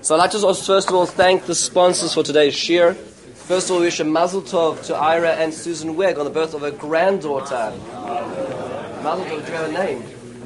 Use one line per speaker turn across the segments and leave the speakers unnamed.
So I'd like to first of all thank the sponsors for today's shir. First of all, we wish a mazel tov to Ira and Susan Wegg on the birth of her granddaughter. Mazel tov, do you have a name?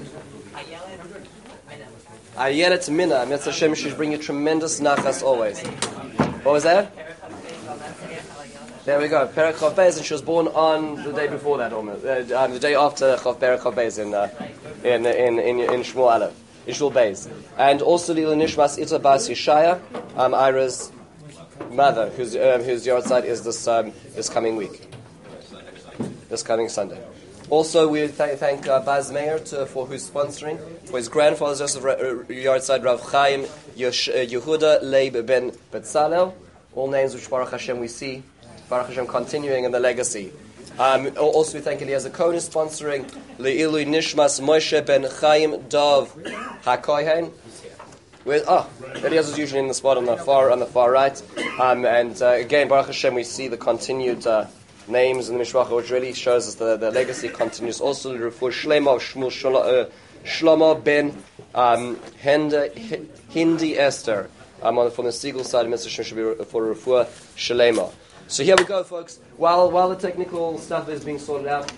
Ayelet Mina. Mitzvah Hashem, she's bringing you tremendous nachas always. What was that? There we go. Perek Chav Beis, and she was born on the day before that, almost the day after Perek Chav Beis in Shmuel Aleph. Ishul Beis. And also Lila Nishmas Ita Bas Yeshaya, Ira's mother, whose yahrzeit is this coming week, this coming Sunday. Also, we thank Baz Meir for who's sponsoring for his grandfather's yahrzeit, Rav Chaim Yehuda Leib ben Betzalel. All names which Baruch Hashem we see, Baruch Hashem continuing in the legacy. Also, we thank Eliezer Cohen is sponsoring Le'ilui Nishmas Moshe ben Chaim Dov HaKohen. Eliezer's usually in the spot on the far right. Again, Baruch Hashem, we see the continued names in the Mishpacha, which really shows us the legacy continues. Also, the Refuah Shlema of Shlomo ben Hindi Esther. From the Siegel side, Mr. Shem should be for Refuah Shlema. So here we go, folks. While the technical stuff is being sorted out,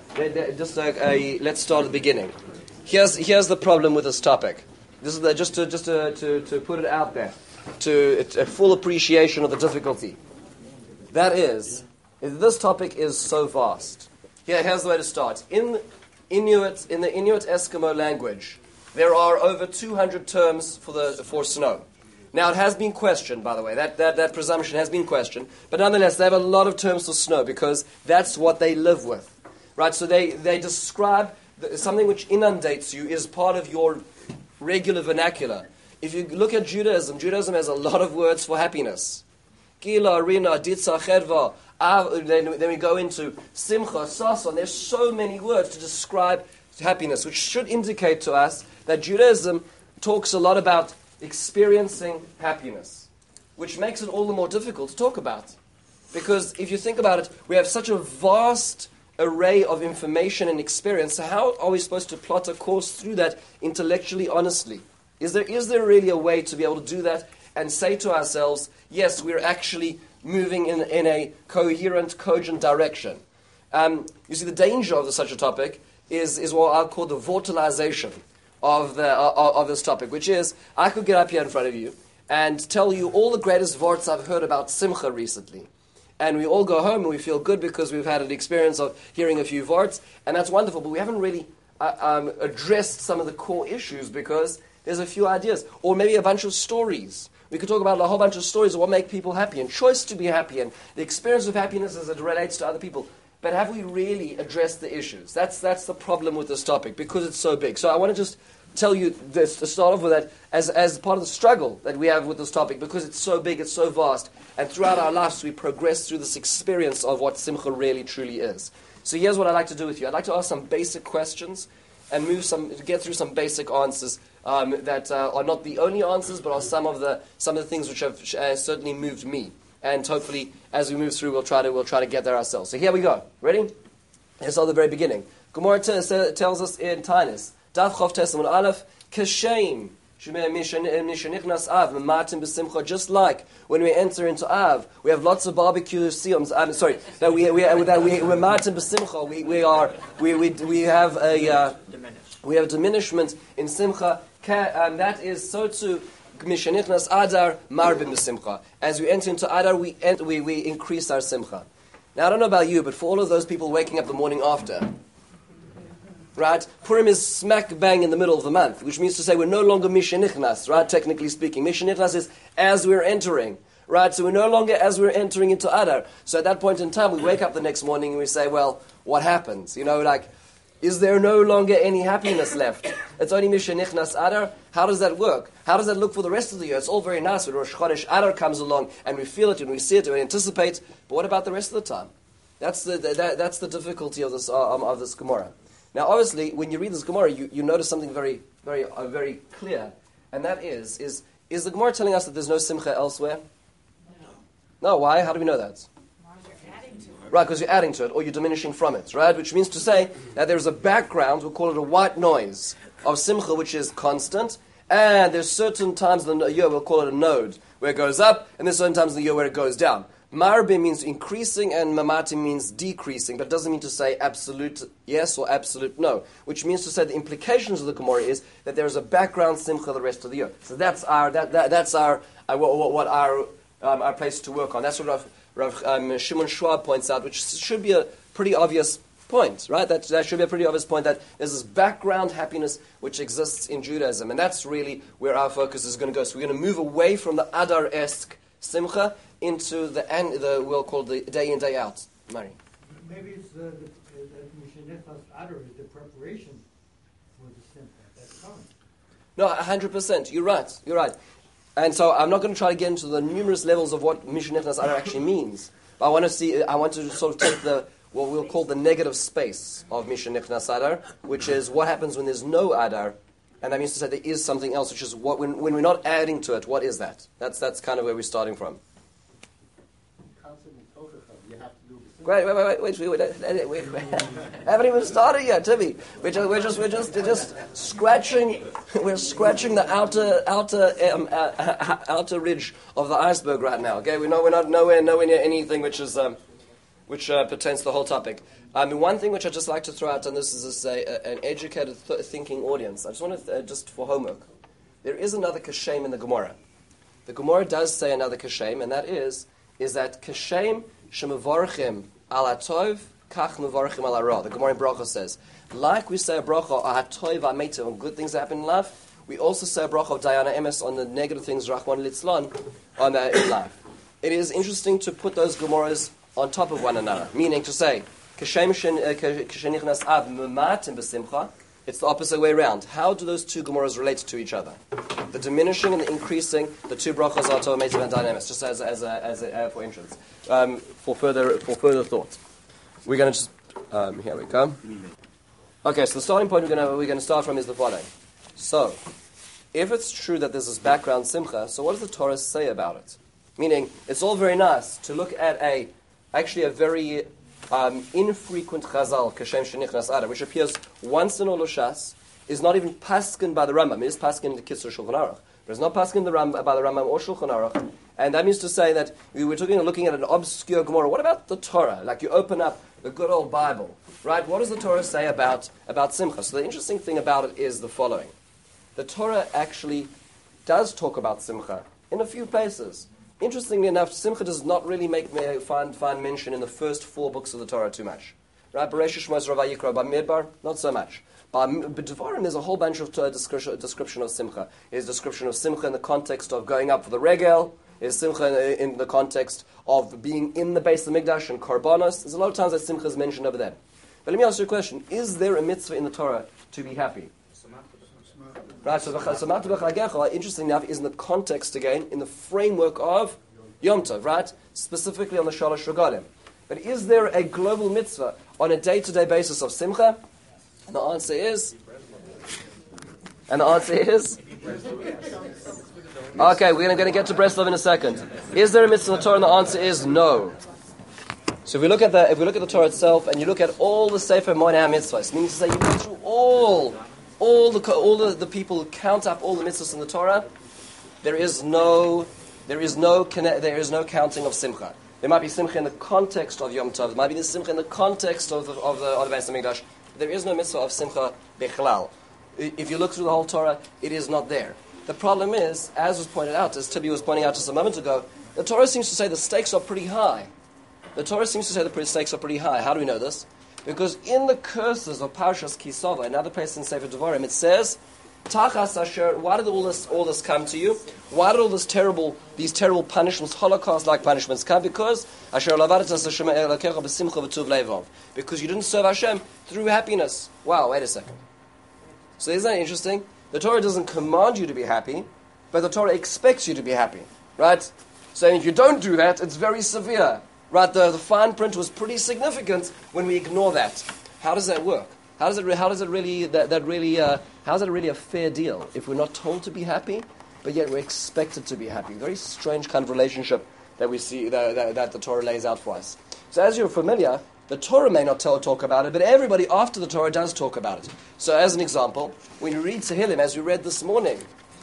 let's start at the beginning. Here's the problem with this topic. This is just to put it out there, to a full appreciation of the difficulty. That is, this topic is so vast. Here's the way to start. In the Inuit Eskimo language, there are over 200 terms for snow. Now, it has been questioned, by the way. That presumption has been questioned. But nonetheless, they have a lot of terms for snow because that's what they live with. Right? So they describe something which inundates you is part of your regular vernacular. If you look at Judaism has a lot of words for happiness. Gila, Rina, Ditza, Chedva. Then we go into Simcha, Sason. There's so many words to describe happiness, which should indicate to us that Judaism talks a lot about experiencing happiness, which makes it all the more difficult to talk about. Because if you think about it, we have such a vast array of information and experience, so how are we supposed to plot a course through that intellectually, honestly? Is there really a way to be able to do that and say to ourselves, yes, we're actually moving in a coherent, cogent direction? You see, the danger of such a topic is what I'll call the vortalization of this topic, which is, I could get up here in front of you and tell you all the greatest vorts I've heard about Simcha recently. And we all go home and we feel good because we've had an experience of hearing a few vorts, and that's wonderful, but we haven't really addressed some of the core issues because there's a few ideas. Or maybe a bunch of stories. We could talk about a whole bunch of stories of what make people happy, and choice to be happy, and the experience of happiness as it relates to other people. But have we really addressed the issues? That's the problem with this topic, because it's so big. So I want to just tell you this, to start off with that, as part of the struggle that we have with this topic, because it's so big, it's so vast, and throughout our lives we progress through this experience of what Simcha really, truly is. So here's what I'd like to do with you. I'd like to ask some basic questions and get through some basic answers that are not the only answers, but are some of the things which have certainly moved me. And hopefully, as we move through, we'll try to get there ourselves. So here we go. Ready? Let's start at the very beginning. Gemara tells us in Tainus, Daf Chav Tesam Aleph, Kashem, Av, Martin B'Simcha. Just like when we enter into Av, we have lots of barbecue siyums. That we're Martin B'Simcha. We have a diminishment in Simcha, and that is so too. Adar Marbim B'Simcha. As we enter into Adar, we increase our Simcha. Now, I don't know about you, but for all of those people waking up the morning after, right? Purim is smack bang in the middle of the month, which means to say we're no longer Mishenichnas, right? Technically speaking, Mishenichnas is as we're entering, right? So we're no longer as we're entering into Adar. So at that point in time, we wake up the next morning and we say, well, what happens? Is there no longer any happiness left? It's only Mishenichnas Adar. How does that work? How does that look for the rest of the year? It's all very nice when Rosh Chodesh Adar comes along and we feel it and we see it and we anticipate. But what about the rest of the time? That's the difficulty of this Gemara. Now, obviously, when you read this Gemara, you notice something very, very, very clear, and that is the Gemara telling us that there's no Simcha elsewhere? No. Why? How do we know that? Right, because you're adding to it, or you're diminishing from it, right? Which means to say that there's a background, we'll call it a white noise, of Simcha, which is constant, And there's certain times in the year, we'll call it a node, where it goes up, and there's certain times in the year where it goes down. Marbe means increasing, and mamati means decreasing, but it doesn't mean to say absolute yes or absolute no, which means to say the implications of the Gemara is that there is a background simcha the rest of the year. So that's our place to work on. That's what Rav Shimon Schwab points out, which should be a pretty obvious point, right? That should be a pretty obvious point, that there's this background happiness which exists in Judaism, and that's really where our focus is going to go. So we're going to move away from the Adar-esque simcha into the we'll call the day in, day out. Mari.
Maybe it's that Mishnechas Adar is the preparation for the simcha. That's coming.
No, 100%. You're right. And so I'm not going to try to get into the numerous levels of what Mishnechas Adar actually means. But I want to sort of take what we'll call the negative space of Mishnechas Adar, which is what happens when there's no Adar. And that means to say there is something else, which is what when we're not adding to it, what is that? That's kind of where we're starting from. Wait. Haven't even started yet, Timmy. We're just scratching. We're scratching the outer ridge of the iceberg right now. Okay, we're not nowhere near anything which pertains to the whole topic. One thing which I'd just like to throw out, and this is an educated thinking audience. I just want to just for homework. There is another kashem in the Gemara. The Gemara does say another kashem, and that is that kashem shemavarchim al atov kach mevarchim al hara. The Gemara in Bracha says, like we say a bracha al hatov ha'meitav on good things that happen in life, we also say a bracha of dayana emes on the negative things rachman litzlan in life. It is interesting to put those Gemaras on top of one another, meaning to say kashem shenichnas av mematim besimcha. It's the opposite way around. How do those two Gemaras relate to each other? The diminishing and the increasing, the two brachas are Torah, Meitav, and Dynamics, just as for entrance, for further thought. We're going to just here we go. Okay, so the starting point we're going to start from is the following. So, if it's true that there's this background simcha, so what does the Torah say about it? Meaning, it's all very nice to look at a very infrequent chazal, Kashem Shenichnas Adar, which appears once in all Shas, is not even paskin by the Rambam. It is paskin in the Kitzur Shulchan Aruch, but it's not paskin by the Rambam or Shulchan Aruch. And that means to say that we were looking at an obscure Gemara. What about the Torah? Like you open up the good old Bible, right? What does the Torah say about Simcha? So the interesting thing about it is the following. The Torah actually does talk about Simcha in a few places. Interestingly enough, Simcha does not really find mention in the first 4 books of the Torah too much. Right? Bereshit, Shmos, Rav Vayikra, Bamidbar, not so much. But Devarim, there's a whole bunch of description of Simcha. There's description of Simcha in the context of going up for the Regel. There's Simcha in the context of being in the base of the Mikdash and Karbanos. There's a lot of times that Simcha is mentioned over there. But let me ask you a question. Is there a mitzvah in the Torah to be happy? Right, so Samachta b'chalagecha, interesting enough, is in the context again, in the framework of Yom Tov, right? Specifically on the Shalosh Regalim. But is there a global mitzvah on a day-to-day basis of Simcha? And the answer is... Okay, we're going to get to Breslov in a second. Is there a mitzvah in the Torah? And the answer is no. So if we look at the Torah itself, and you look at all the Sefer Moed HaMitzvahs, meaning to say you go through all the people who count up all the mitzvahs in the Torah, there is no counting of Simcha. There might be Simcha in the context of Yom Tov. There might be the Simcha in the context of the Beis HaMikdash. There is no mitzvah of Simcha Bechlal. If you look through the whole Torah, it is not there. The problem is, as was pointed out, as Tibi was pointing out just a moment ago, the Torah seems to say the stakes are pretty high. How do we know this? Because in the curses of Parshas Kisava, another place in Sefer Devarim, it says, Tachas Asher, why did all this come to you? Why did these terrible punishments, Holocaust-like punishments come? Because Asher Lavadatas Hashem Elokecha b'simcha v'tuv levov. Because you didn't serve Hashem through happiness. Wow, wait a second. So isn't that interesting? The Torah doesn't command you to be happy, but the Torah expects you to be happy. Right? So if you don't do that, it's very severe. Right, the fine print was pretty significant when we ignore that. How does that work? How is it really a fair deal if we're not told to be happy, but yet we're expected to be happy? Very strange kind of relationship that we see that the Torah lays out for us. So as you're familiar, the Torah may not talk about it, but everybody after the Torah does talk about it. So as an example, when you read Tehillim, as we read this morning,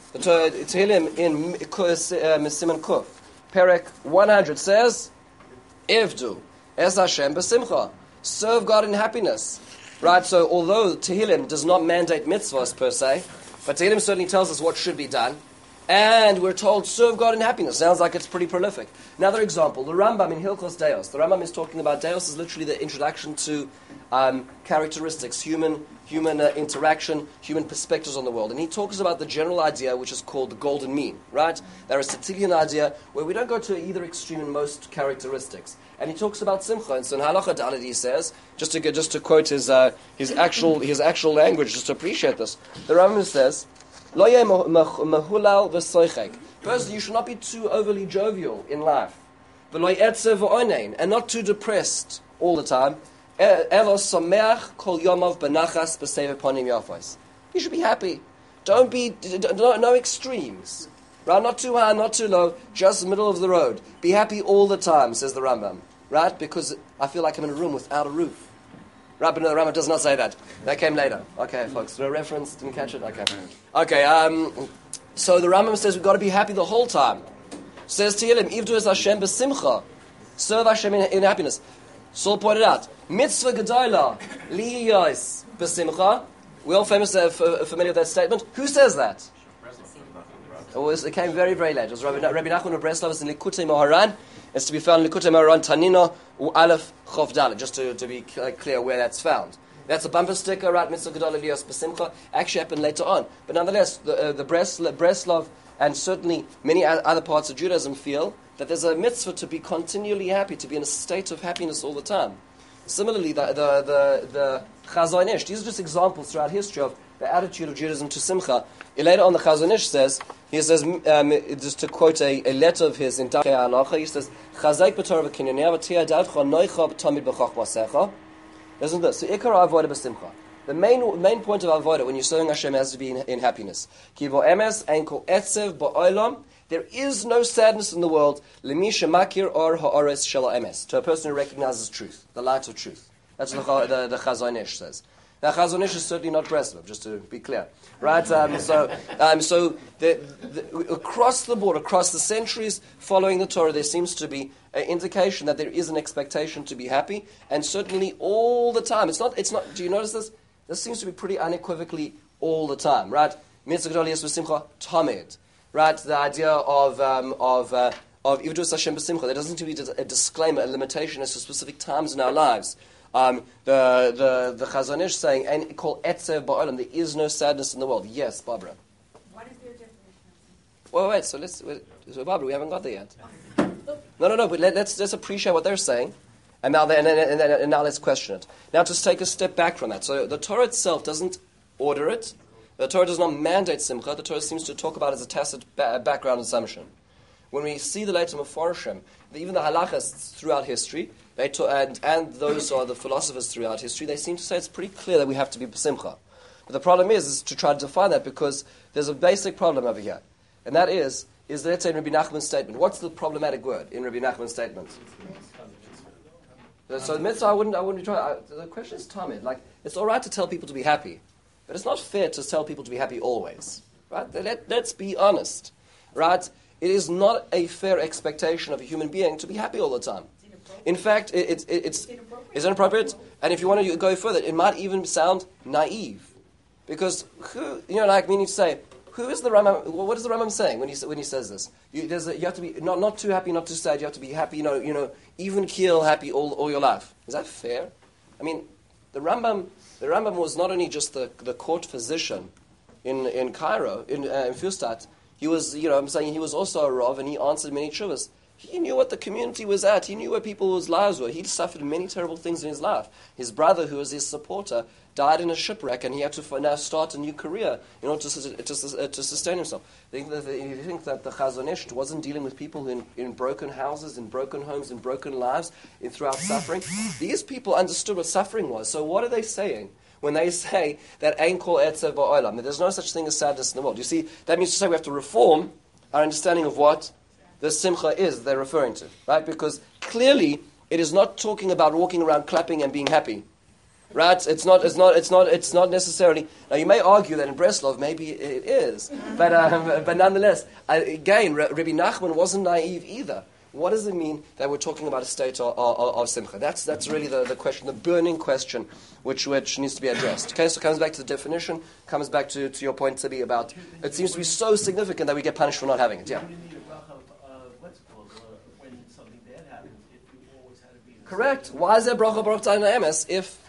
The Tehillim in Siman Kuf, Perek 100 says, Ivdu, Es Hashem b'simcha. Serve God in happiness. Right, so although Tehillim does not mandate mitzvahs per se, but Tehillim certainly tells us what should be done, and we're told, serve God in happiness. Sounds like it's pretty prolific. Another example, the Rambam in Hilchos Deos. The Rambam is talking about Deos is literally the introduction to characteristics, human interaction, human perspectives on the world. And he talks about the general idea, which is called the golden mean, right? The Aristotelian idea, where we don't go to either extreme in most characteristics. And he talks about simcha. And so in Halacha Dalet he says, just to quote his actual language, just to appreciate this, the Rambam says, Lo yeh mahulal v'soichek. First, you should not be too overly jovial in life. V'lo yetzev v'onein, and not too depressed all the time. Elo someach kol yomav benachas b'seiv ponim yafos. You should be happy. Don't be, no extremes. Right? Not too high, not too low, just middle of the road. Be happy all the time, says the Rambam. Right? Because I feel like I'm in a room without a roof. Right, but no, the Rambam does not say that. That came later. Okay, folks, no reference, didn't catch it? Okay, so the Rambam says we've got to be happy the whole time. Says Tehillim, Ivdu es Hashem b'simcha. Serve Hashem in happiness. Saul pointed out, Mitzvah Gedola, liyos b'simcha. We're all familiar with that statement. Who says that? It came very, very late. It was Rabbi Nachman of Breslov in Likutei Moharan. It's to be found in Likutei Moharan Tanina Aleph Chof Dalet, just to be clear where that's found. That's a bumper sticker, right? Mitzvah Gedola Liyos B'Simcha. Actually happened later on. But nonetheless, the Breslov and certainly many other parts of Judaism feel that there's a mitzvah to be continually happy, to be in a state of happiness all the time. Similarly, the Chazon Ish, these are just examples throughout history of the attitude of Judaism to Simcha. Later on, the Chazon Ish says, just to quote a letter of his in Darkei Halacha, he says, Chazek b'Torah v'kinyanei v'tiyah davcha noicha b'tamid b'chach masecha. Listen to this. So, Ikar avoda b'simcha. The main point of avoda when you're serving Hashem has to be in happiness. Ki vo emes ein kol etzev ba'olam. There is no sadness in the world. L'mi shemakir or ha'ores shel emes. To a person who recognizes truth, the light of truth. That's what the Chazon Ish says. Now, Chazon Ish is certainly not Breslov, just to be clear, right? So across the board, across the centuries following the Torah, there seems to be an indication that there is an expectation to be happy, and certainly all the time. It's not. Do you notice this? This seems to be pretty unequivocally all the time, right? Mitzvah Gedola Liyos B'Simcha Tamid, right? The idea of Ivdu Hashem B'Simcha. There doesn't seem to be a disclaimer, a limitation as to specific times in our lives. The Chazon Ish saying, and called etzev ba'olam, there is no sadness in the world. Yes, Barbara.
What is their definition of
Wait, so Barbara, we haven't got there yet. No, but let's appreciate what they're saying, and now let's question it. Now, just take a step back from that. So the Torah itself doesn't order it. The Torah does not mandate simcha. The Torah seems to talk about it as a tacit background assumption. When we see the later Mefarshim, even the halachas throughout history, and those are the philosophers throughout history, they seem to say it's pretty clear that we have to be b'simcha. But the problem is to try to define that, because there's a basic problem over here. And that is let's say in Rabbi Nachman's statement. What's the problematic word in Rabbi Nachman's statement? So the mitzvah, I wouldn't try. The question is tamid. Like, it's all right to tell people to be happy, but it's not fair to tell people to be happy always. Right? Let's be honest. Right? It is not a fair expectation of a human being to be happy all the time. In fact, it's inappropriate. And if you want to go further, it might even sound naive. Because meaning to say, who is the Rambam? What is the Rambam saying when he says this? You have to be not too happy, not too sad. You have to be happy, even keel, happy all your life. Is that fair? I mean, the Rambam was not only just the court physician in Cairo, in Fustat. He was, he was also a Rav, and he answered many tshuvas. He knew what the community was at. He knew where people's lives were. He'd suffered many terrible things in his life. His brother, who was his supporter, died in a shipwreck, and he had to now start a new career in order to sustain himself. You think that the Chazon Ish wasn't dealing with people in broken houses, in broken homes, in broken lives, throughout suffering? These people understood what suffering was. So what are they saying when they say that Ein Kol Etzev Ba'olam, that there's no such thing as sadness in the world? You see, that means to say we have to reform our understanding of what the simcha is they're referring to, right? Because clearly it is not talking about walking around clapping and being happy. right? It's not necessarily. Now you may argue that in Breslov maybe it is, but nonetheless, again, Rabbi Nachman wasn't naive either. What does it mean that we're talking about a state of simcha? That's really the question, the burning question, which needs to be addressed. Okay, so it comes back to the definition, comes back to your point, Tibi, about it seems to be so significant that we get punished for not having it. Yeah.
You need a bracha of what's it called when something bad happens. If you always had to be.
Correct. Why is there bracha baruch ta'ala emes if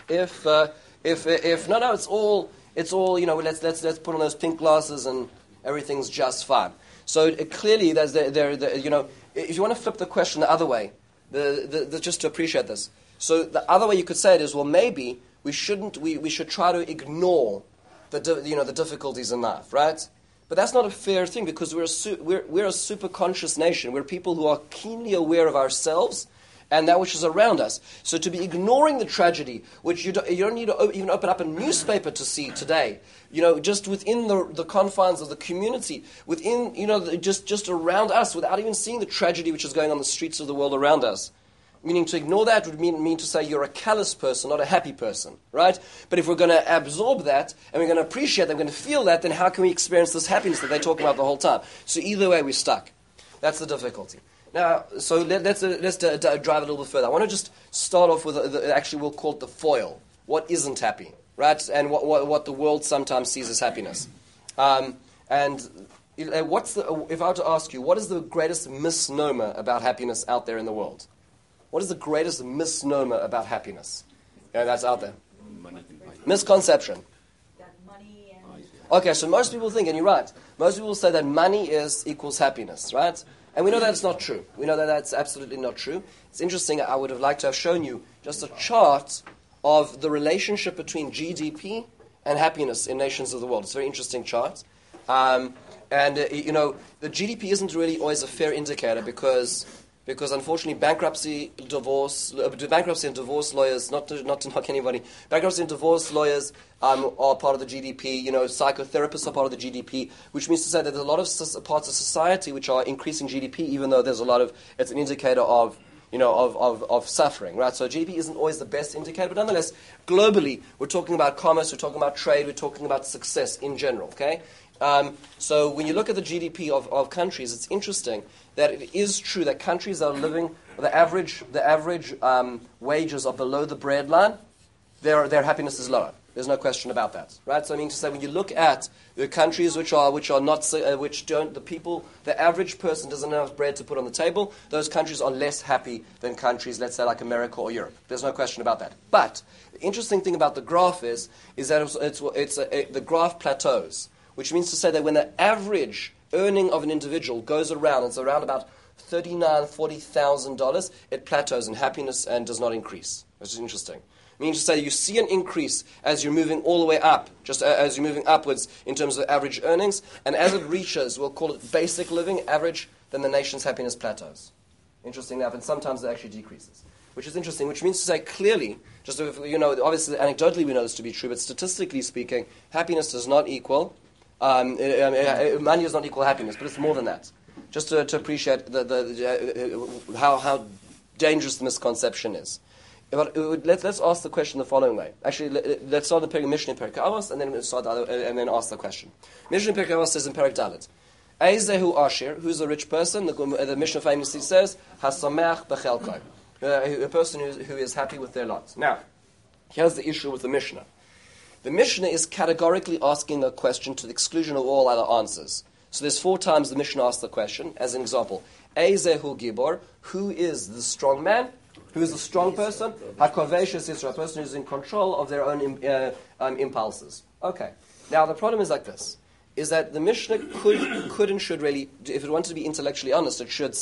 no, it's all let's put on those pink glasses and everything's just fine. So clearly there's if you want to flip the question the other way, just to appreciate this. So the other way you could say it is, well, maybe we should try to ignore the difficulties in life, right? But that's not a fair thing because we're a super conscious nation. We're people who are keenly aware of ourselves and that which is around us. So to be ignoring the tragedy, which you don't need to even open up a newspaper to see today, just within the confines of the community, within, just around us, without even seeing the tragedy which is going on the streets of the world around us. Meaning to ignore that would mean to say you're a callous person, not a happy person, right? But if we're going to absorb that, and we're going to appreciate that, we're going to feel that, then how can we experience this happiness that they're talking about the whole time? So either way, we're stuck. That's the difficulty. Now, so let's drive it a little bit further. I want to just start off with, actually we'll call it the foil. What isn't happy, right? And what the world sometimes sees as happiness. And if I were to ask you, what is the greatest misnomer about happiness out there in the world? What is the greatest misnomer about happiness? That's out there. Misconception.
That money and...
Okay, so most people think, and you're right, most people say that money equals happiness, right? And we know that's not true. We know that that's absolutely not true. It's interesting, I would have liked to have shown you just a chart of the relationship between GDP and happiness in nations of the world. It's a very interesting chart. The GDP isn't really always a fair indicator because unfortunately bankruptcy and divorce lawyers, not to knock anybody, bankruptcy and divorce lawyers are part of the GDP, psychotherapists are part of the GDP, which means to say that there's a lot of parts of society which are increasing GDP, even though it's an indicator of suffering, right? So GDP isn't always the best indicator, but nonetheless, globally, we're talking about commerce, we're talking about trade, we're talking about success in general, okay? So when you look at the GDP of countries, it's interesting that it is true that countries that are living, the average wages are below the breadline, their happiness is lower. There's no question about that, right? So I mean to say, when you look at the countries which don't, the average person doesn't have bread to put on the table, those countries are less happy than countries, let's say, like America or Europe. There's no question about that. But the interesting thing about the graph is that the graph plateaus, which means to say that when the average earning of an individual goes around, it's around about $39,000, $40,000, it plateaus in happiness and does not increase, which is interesting. Meaning to say you see an increase as you're moving all the way up, just as you're moving upwards in terms of average earnings, and as it reaches, we'll call it basic living, average, then the nation's happiness plateaus. Interesting enough, and sometimes it actually decreases, which is interesting, which means to say clearly, just obviously anecdotally we know this to be true, but statistically speaking, happiness does not equal, money does not equal happiness, but it's more than that. Just to appreciate how dangerous the misconception is. Let's ask the question the following way. Actually, let's start the Mishnah in Perek Avos, and then we'll start and then ask the question. Mishnah in Perek Avos says in Perek Dalet, Eizehu Ashir, who's a rich person? The Mishnah famously says, Hasameach b'chelko, a person who is happy with their lot. Now, here's the issue with the Mishnah. The Mishnah is categorically asking a question to the exclusion of all other answers. So there's 4 times the Mishnah asks the question. As an example, Eizehu Gibor, who is the strong man? Who is a strong person? HaKoveshes is a person who's in control of their own impulses. Okay. Now the problem is like this, is that the Mishnah could and should really, if it wanted to be intellectually honest, it should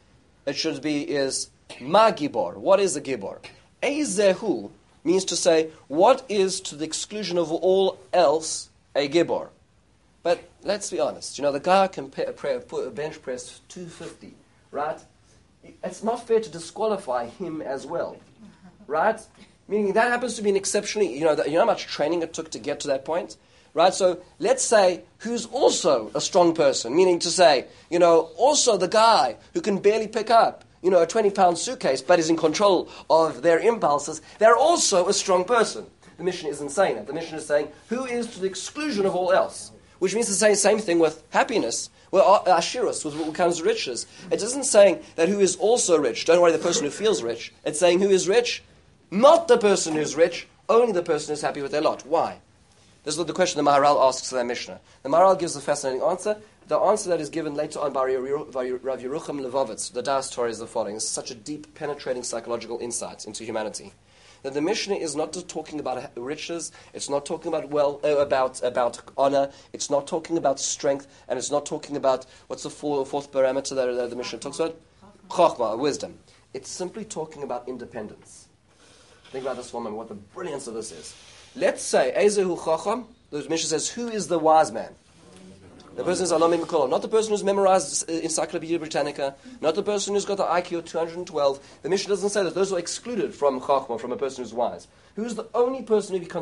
be Ma Gibor. What is a Gibor? Eizehu means to say, what is to the exclusion of all else a Gibor? But let's be honest, the guy can bench press 250, right? It's not fair to disqualify him as well, right? Meaning that happens to be an exceptionally, you know how much training it took to get to that point, right? So let's say who's also a strong person, meaning to say, also the guy who can barely pick up, a 20-pound suitcase but is in control of their impulses, they're also a strong person. the Mishnah isn't saying that. The Mishnah is saying, who is to the exclusion of all else? Which means to say the same thing with happiness, well, ashirus, with what comes to riches. It isn't saying that who is also rich. Don't worry, the person who feels rich. It's saying who is rich, not the person who's rich, only the person who's happy with their lot. Why? This is the question the Maharal asks in their Mishnah. The Maharal gives a fascinating answer. The answer that is given later on by Rav Yerucham Levovitz, the Das Torah, is the following. It's such a deep, penetrating psychological insight into humanity. That the Mishnah is not just talking about riches, it's not talking about about honor, it's not talking about strength, and it's not talking about, what's the fourth parameter that the Mishnah talks about? Chokhmah, wisdom. It's simply talking about independence. Think about this for a moment, what the brilliance of this is. Let's say, Ezehu Chacham, the Mishnah says, who is the wise man? The person is Alomim Mikolom, not the person who's memorized Encyclopedia Britannica, not the person who's got the IQ of 212. The Mishnah doesn't say that. Those are excluded from Chachma, from a person who's wise. Who's the only person who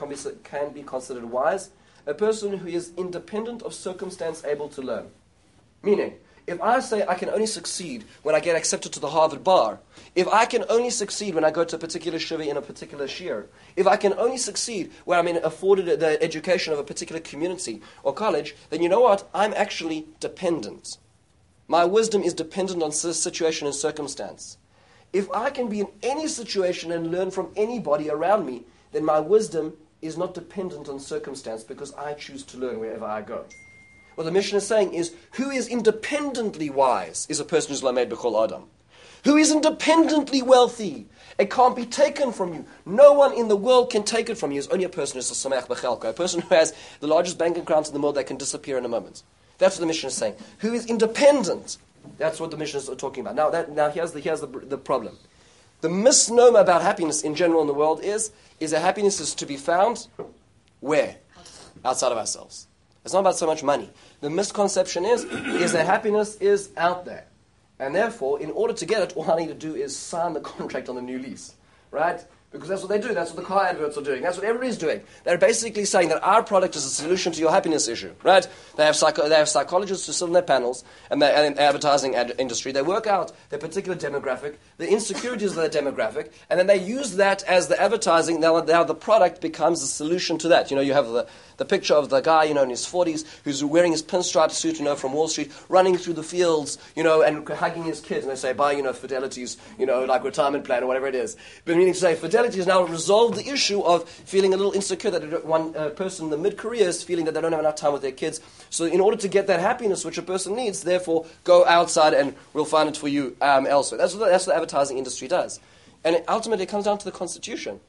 can be considered wise? A person who is independent of circumstance, able to learn. Meaning, if I say I can only succeed when I get accepted to the Harvard bar, if I can only succeed when I go to a particular shiva in a particular shir, if I can only succeed when I'm afforded the education of a particular community or college, then you know what? I'm actually dependent. My wisdom is dependent on situation and circumstance. If I can be in any situation and learn from anybody around me, then my wisdom is not dependent on circumstance because I choose to learn wherever I go. What the Mishnah is saying is, who is independently wise is a person who's lamed b'chol adam. Who is independently wealthy. It can't be taken from you. No one in the world can take it from you. It's only a person who's a sameach b'chelko, a person who has the largest bank account in the world that can disappear in a moment. That's what the Mishnah is saying. Who is independent. That's what the Mishnah is talking about. Now here's the problem. The misnomer about happiness in general in the world is that happiness is to be found where? Outside of ourselves. It's not about so much money. The misconception is that happiness is out there. And therefore, in order to get it, all I need to do is sign the contract on the new lease. Right? Because that's what they do. That's what the car adverts are doing. That's what everybody's doing. They're basically saying that our product is a solution to your happiness issue. Right? They have psychologists who sit on their panels and in the advertising industry. They work out their particular demographic, the insecurities of their demographic, and then they use that as the advertising. Now the product becomes the solution to that. You have the picture of the guy, in his 40s, who's wearing his pinstripe suit, from Wall Street, running through the fields, and hugging his kids. And they say, buy, Fidelity's, like retirement plan or whatever it is. But meaning to say, Fidelity has now resolved the issue of feeling a little insecure that one person in the mid-career is feeling that they don't have enough time with their kids. So in order to get that happiness which a person needs, therefore, go outside and we'll find it for you elsewhere. That's what the advertising industry does. And ultimately, it comes down to the Constitution.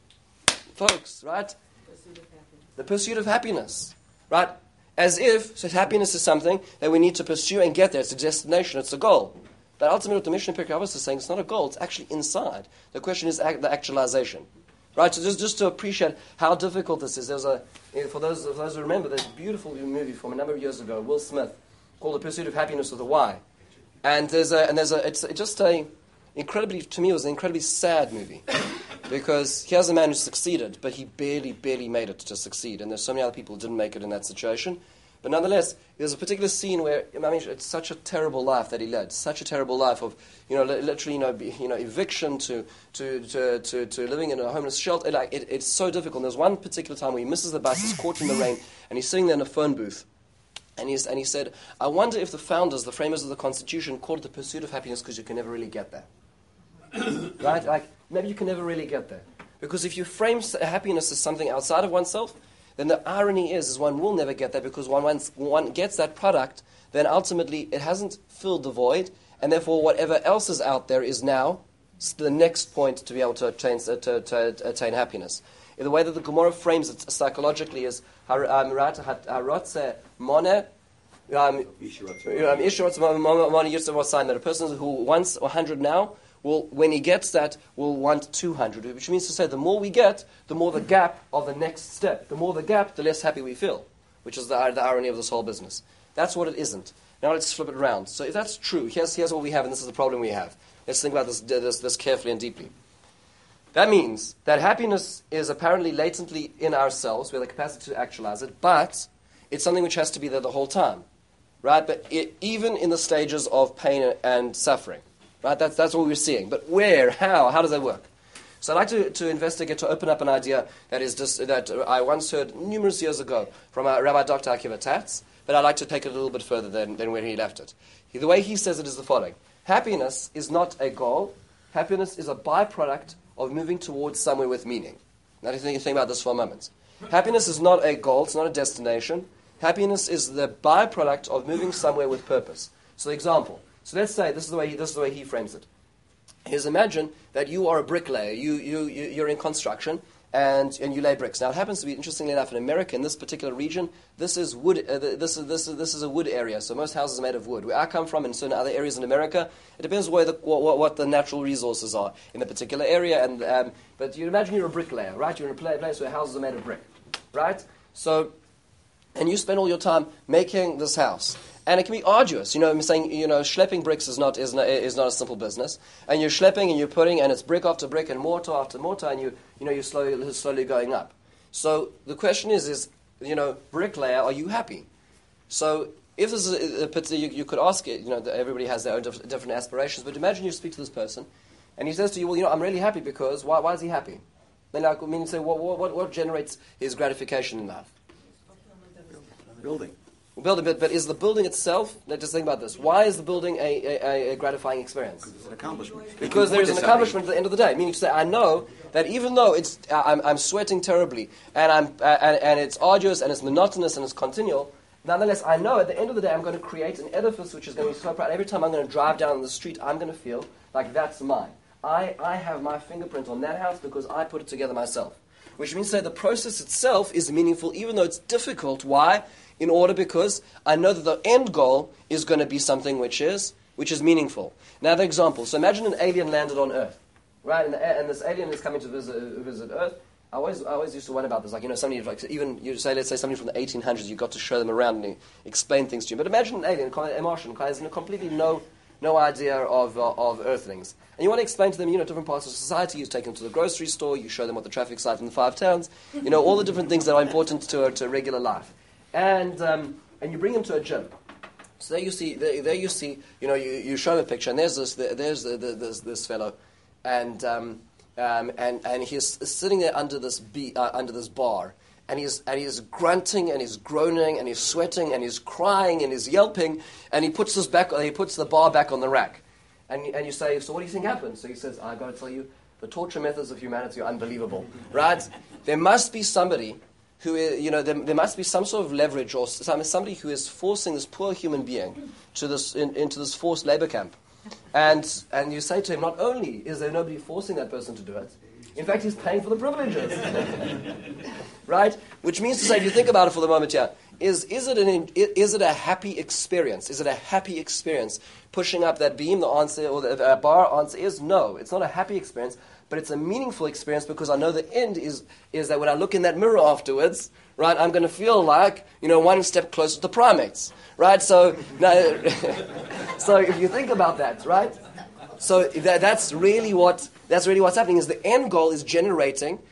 Folks, right? The pursuit of happiness, right? As if happiness is something that we need to pursue and get there. It's a destination, it's a goal. But ultimately what the Mishnah Pirkei Avos is saying, it's not a goal, it's actually inside. The question is the actualization. Right, so just to appreciate how difficult this is, for those who remember, there's a beautiful movie from a number of years ago, Will Smith, called The Pursuit of Happiness with a Y. And it's just incredibly, to me, it was an incredibly sad movie. Because here's a man who succeeded, but he barely made it to succeed. And there's so many other people who didn't make it in that situation. But nonetheless, there's a particular scene where, it's such a terrible life that he led. Such a terrible life of, literally, eviction to living in a homeless shelter. It's so difficult. And there's one particular time where he misses the bus, he's caught in the rain, and he's sitting there in a phone booth. And he said, I wonder if the framers of the Constitution called it the pursuit of happiness because you can never really get there. Right? Maybe you can never really get there. Because if you frame happiness as something outside of oneself, then the irony is one will never get there because once one gets that product, then ultimately it hasn't filled the void, and therefore whatever else is out there is now the next point to be able to attain happiness. In the way that the Gemara frames it psychologically is that a person who wants 100 now, when he gets that, will want 200, which means to say the more we get, the more the gap of the next step. The more the gap, the less happy we feel, which is the irony of this whole business. That's what it isn't. Now let's flip it around. So if that's true, here's what we have, and this is the problem we have. Let's think about this carefully and deeply. That means that happiness is apparently latently in ourselves. We have the capacity to actualize it, but it's something which has to be there the whole time, right? But even in the stages of pain and suffering. Right, that's what we're seeing. But where, how does that work? So I'd like to investigate, to open up an idea that I once heard numerous years ago from Rabbi Dr. Akiva Tatz, but I'd like to take it a little bit further than where he left it. The way he says it is the following. Happiness is not a goal. Happiness is a byproduct of moving towards somewhere with meaning. Now, think about this for a moment. Happiness is not a goal. It's not a destination. Happiness is the byproduct of moving somewhere with purpose. So, example. So let's say this is the way he frames it. Is imagine that you are a bricklayer. You're in construction and you lay bricks. Now, it happens to be, interestingly enough, in America, in this particular region, this is wood. This is a wood area. So most houses are made of wood. Where I come from, in certain other areas in America, it depends what the natural resources are in the particular area. And but you imagine you're a bricklayer, right? You're in a place where houses are made of brick, right? So, and you spend all your time making this house. And it can be arduous. I'm saying, schlepping bricks is not a simple business. And you're schlepping and you're putting, and it's brick after brick and mortar after mortar, and you're slowly going up. So the question is, bricklayer, are you happy? So if this is you could ask it. Everybody has their own different aspirations. But imagine you speak to this person, and he says to you, well, I'm really happy because why is he happy? Then I mean, say, what generates his gratification in life?
Building.
Building, but is the building itself? Let's just think about this. Why is the building a gratifying experience?
It's an accomplishment.
Because there's an accomplishment at the end of the day. Meaning to say, I know that even though I'm sweating terribly and it's arduous and it's monotonous and it's continual, nonetheless, I know at the end of the day I'm going to create an edifice which is going to be so proud. Every time I'm going to drive down the street, I'm going to feel like that's mine. I have my fingerprint on that house because I put it together myself. Which means that the process itself is meaningful, even though it's difficult. Why? Because I know that the end goal is going to be something which is meaningful. Now, the example. So imagine an alien landed on Earth, right? And this alien is coming to visit Earth. I always used to wonder about this. Somebody, let's say somebody from the 1800s, you got to show them around and you explain things to you. But imagine an alien, a Martian, has completely no idea of Earthlings. And you want to explain to them, different parts of society. You take them to the grocery store. You show them what the traffic's like in the 5 towns. All the different things that are important to regular life. And you bring them to a gym. So there you see, you show them a picture, and there's this fellow, and he's sitting there under this bar, and he's grunting and he's groaning and he's sweating and he's crying and he's yelping, and he puts the bar back on the rack, and you say, so what do you think happened? So he says, I got to tell you, the torture methods of humanity are unbelievable, right? There must be somebody who is, there must be some sort of leverage or somebody who is forcing this poor human being to into this forced labor camp. And you say to him, not only is there nobody forcing that person to do it, in fact, he's paying for the privileges. Right? Which means to say, if you think about it for the moment, is it a happy experience? Is it a happy experience pushing up that beam? The answer, or the bar answer is no. It's not a happy experience. But it's a meaningful experience because I know the end is that when I look in that mirror afterwards, right, I'm going to feel like, one step closer to primates, right? So, so if you think about that, right? So that's really what's happening. Is the end goal is generating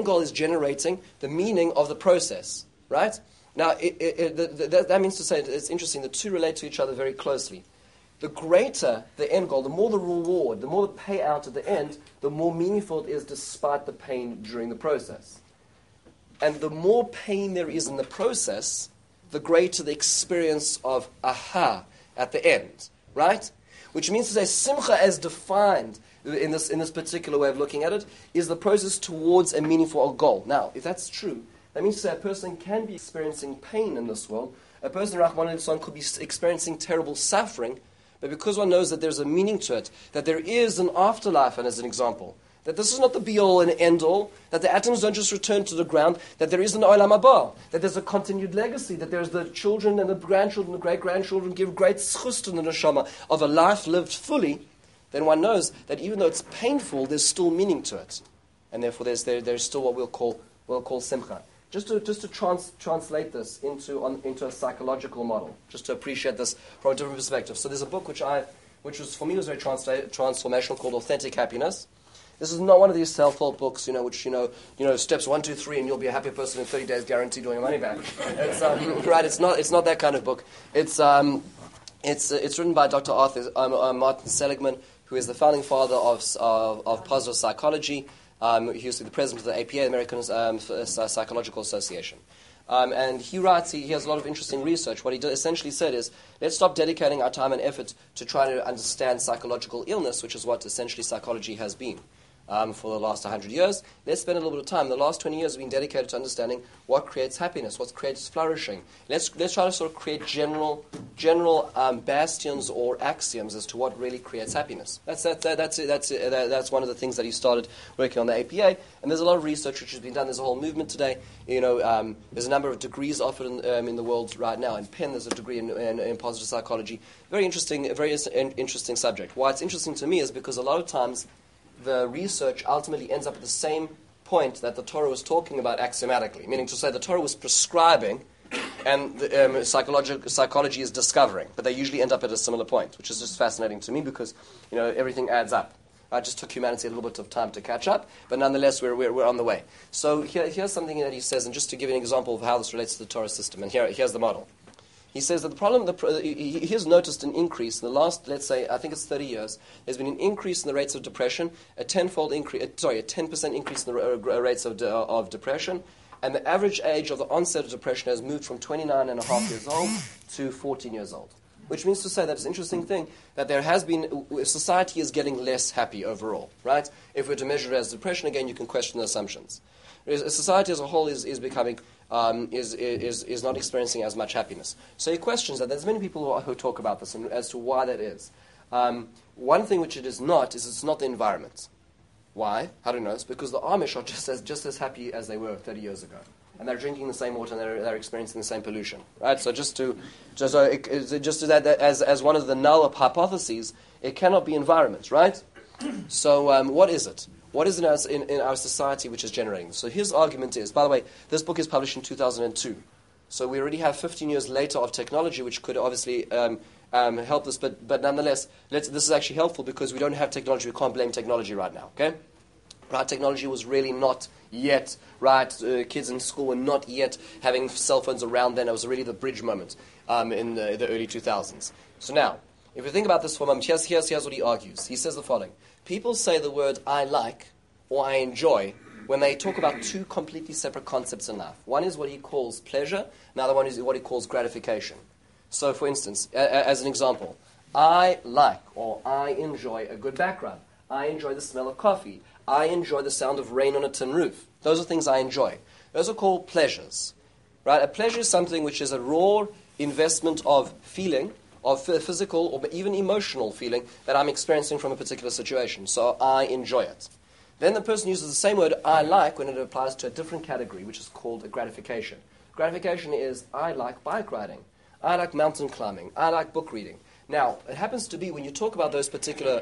the meaning of the process, right? Now, that means to say it's interesting. The two relate to each other very closely. The greater the end goal, the more the reward, the more the payout at the end, the more meaningful it is despite the pain during the process. And the more pain there is in the process, the greater the experience of aha at the end, right? Which means to say simcha as defined in this particular way of looking at it is the process towards a meaningful goal. Now, if that's true, that means to say a person can be experiencing pain in this world. A person, Rahman al-Islam, could be experiencing terrible suffering, but because one knows that there's a meaning to it, that there is an afterlife, and as an example, that this is not the be-all and end-all, that the atoms don't just return to the ground, that there is an olam haba, that there's a continued legacy, that there's the children and the grandchildren, the great-grandchildren give great schus to the neshama of a life lived fully, then one knows that even though it's painful, there's still meaning to it. And therefore there's still what we'll call simcha. Just to translate this into a psychological model, just to appreciate this from a different perspective. So there's a book which was for me was very transformational, called Authentic Happiness. This is not one of these self-help books, which steps 1, 2, 3, and you'll be a happy person in 30 days, guaranteed all your money back. It's, right? It's not that kind of book. It's written by Dr. Martin Seligman, who is the founding father of positive psychology. He used to be the president of the APA, American Psychological Association. And he writes, he has a lot of interesting research. What he essentially said is, let's stop dedicating our time and effort to try to understand psychological illness, which is what essentially psychology has been for the last 100 years. Let's spend a little bit of time. The last 20 years have been dedicated to understanding what creates happiness, what creates flourishing. Let's try to sort of create general bastions or axioms as to what really creates happiness. That's one of the things that he started working on the APA. And there's a lot of research which has been done. There's a whole movement today. There's a number of degrees offered in the world right now. In Penn, there's a degree in positive psychology. Very interesting subject. Why it's interesting to me is because a lot of times the research ultimately ends up at the same point that the Torah was talking about axiomatically, meaning to say the Torah was prescribing and psychology is discovering, but they usually end up at a similar point, which is just fascinating to me because everything adds up. It just took humanity a little bit of time to catch up, but nonetheless we're on the way. So here's something that he says, and just to give you an example of how this relates to the Torah system, and here's the model. He says that the problem, he has noticed an increase in the last, let's say, I think it's 30 years. There's been an increase in the rates of depression, a 10% increase in the rates of depression, and the average age of the onset of depression has moved from 29 and a half years old to 14 years old. Which means to say that it's an interesting thing that there has been, society is getting less happy overall, right? If we're to measure it as depression, again, you can question the assumptions. Society as a whole is becoming is not experiencing as much happiness. So he questions that. There's many people who talk about this and as to why that is. One thing which it is not is it's not the environment. Why? How do you know? It's because the Amish are just as happy as they were 30 years ago, and they're drinking the same water and they're experiencing the same pollution, right? So just to that as one of the null hypotheses, it cannot be environment, right? So what is it? What is it in our society which is generating this? So his argument is, by the way, this book is published in 2002. So we already have 15 years later of technology which could obviously help us, but nonetheless, this is actually helpful because we don't have technology. We can't blame technology right now, okay? Right, technology was really not yet, right, kids in school were not yet having cell phones around then. It was really the bridge moment in the early 2000s. So now, if we think about this for a moment, here's what he argues. He says the following. People say the word I like or I enjoy when they talk about two completely separate concepts in life. One is what he calls pleasure, another one is what he calls gratification. So, for instance, as an example, I like or I enjoy a good background. I enjoy the smell of coffee. I enjoy the sound of rain on a tin roof. Those are things I enjoy. Those are called pleasures. Right? A pleasure is something which is a raw investment of feeling, of physical or even emotional feeling that I'm experiencing from a particular situation. So I enjoy it. Then the person uses the same word I like when it applies to a different category, which is called a gratification. Gratification is I like bike riding. I like mountain climbing. I like book reading. Now, it happens to be when you talk about those particular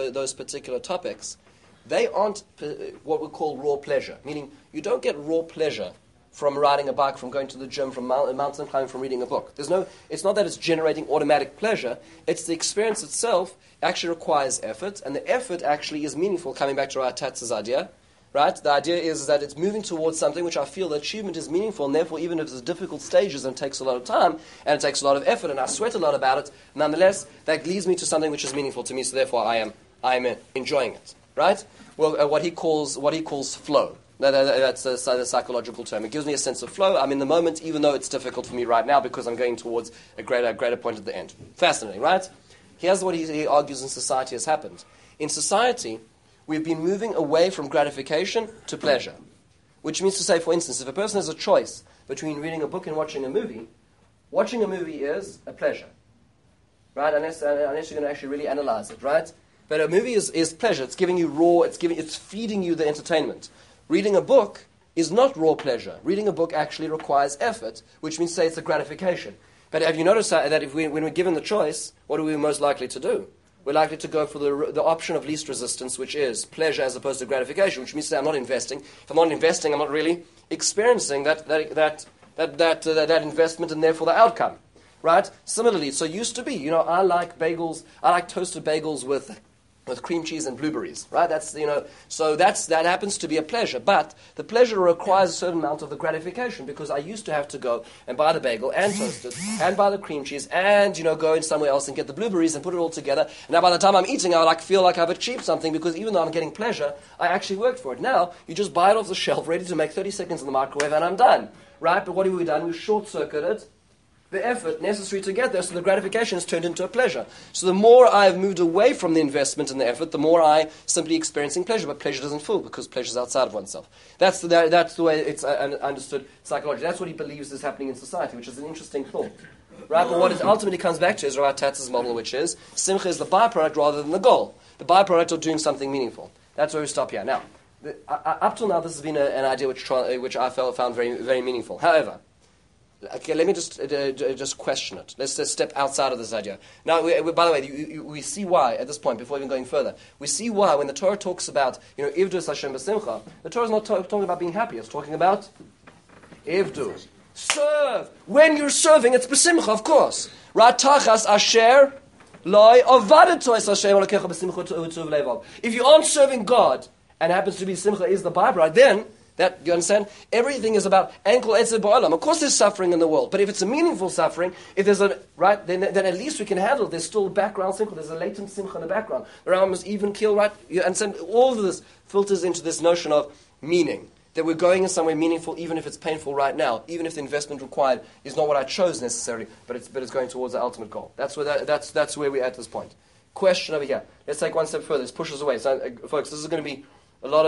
topics, they aren't what we call raw pleasure, meaning you don't get raw pleasure from riding a bike, from going to the gym, from mountain climbing, from reading a book. It's not that it's generating automatic pleasure. It's the experience itself actually requires effort, and the effort actually is meaningful, coming back to our Tatz's idea, right? The idea is that it's moving towards something which I feel the achievement is meaningful, and therefore even if there's difficult stages and it takes a lot of time, and it takes a lot of effort, and I sweat a lot about it, nonetheless, that leads me to something which is meaningful to me, so therefore I am enjoying it, right? Well, what he calls flow. That's the psychological term. It gives me a sense of flow. I'm in the moment, even though it's difficult for me right now because I'm going towards a greater point at the end. Fascinating, right? Here's what he argues in society has happened. In society, we've been moving away from gratification to pleasure, which means to say, for instance, if a person has a choice between reading a book and watching a movie is a pleasure, right? Unless you're going to actually really analyze it, right? But a movie is pleasure. It's giving you raw. It's feeding you the entertainment. Reading a book is not raw pleasure. Reading a book actually requires effort, which means, say, it's a gratification. But have you noticed that when we're given the choice, what are we most likely to do? We're likely to go for the option of least resistance, which is pleasure as opposed to gratification, which means that I'm not investing. If I'm not investing, I'm not really experiencing that investment and therefore the outcome, right? Similarly, so it used to be, I like bagels. I like toasted bagels with with cream cheese and blueberries, right? So that happens to be a pleasure, but the pleasure requires a certain amount of the gratification, because I used to have to go and buy the bagel and toast it and buy the cream cheese and go in somewhere else and get the blueberries and put it all together. And now by the time I'm eating, I feel like I've achieved something, because even though I'm getting pleasure, I actually worked for it. Now you just buy it off the shelf, ready to make 30 seconds in the microwave, and I'm done, right? But what have we done? We've short-circuited the effort necessary to get there, so the gratification is turned into a pleasure. So the more I've moved away from the investment and the effort, the more I simply experiencing pleasure. But pleasure doesn't fool, because pleasure is outside of oneself. That's the way it's understood psychologically. That's what he believes is happening in society, which is an interesting thought. Right? But what it ultimately comes back to is Rav Tatz's model, which is simcha is the byproduct rather than the goal. The byproduct of doing something meaningful. That's where we stop here. Now, up till now, this has been an idea which I found very, very meaningful. However, okay, let me just question it. Let's just step outside of this idea. Now, by the way, we see why, at this point, before even going further, we see why when the Torah talks about, Ivdu Hashem b'simcha, the Torah is not talking about being happy. It's talking about Ivdu. Serve. When you're serving, it's b'simcha, of course. Ratachas asher loy avadatois Hashem alokecha b'simcha u'tuv levav. If you aren't serving God, and happens to be simcha is the byproduct, then that, you understand? Everything is about ankle etzed ba'olam. Of course there's suffering in the world, but if it's a meaningful suffering, if there's right, then at least we can handle it. There's still background simcha, there's a latent simcha in the background. The Rambam is even kill, right? You understand? All of this filters into this notion of meaning. That we're going in somewhere meaningful, even if it's painful right now, even if the investment required is not what I chose necessarily, but it's going towards the ultimate goal. That's where we're at this point. Question over here. Let's take one step further. Let's push us away. So, folks, this is going to be a lot